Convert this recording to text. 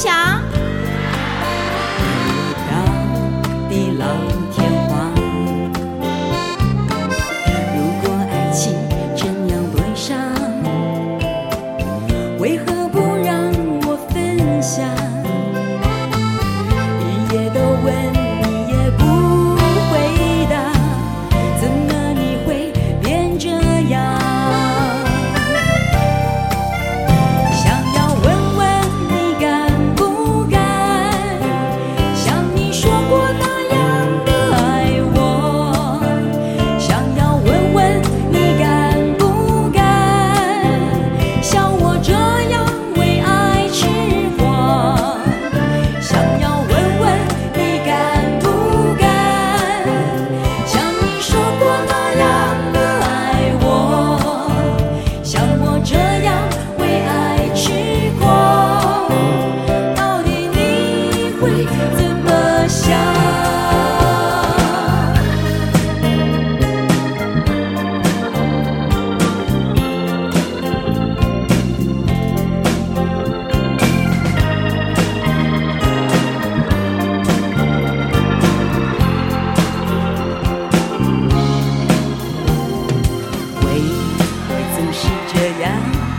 享。 大地老天荒，如果爱情这样悲伤，为何不让我分享？日夜都问你也不回答，怎么你会变这样？想要问问你敢不敢，像你说过那样的爱我。想要问问你敢不敢，像我这样为爱痴狂。想要问问你敢不敢，像你说过那样的爱我。像我这样为爱痴狂，到底你会怎么想？为何总是这样？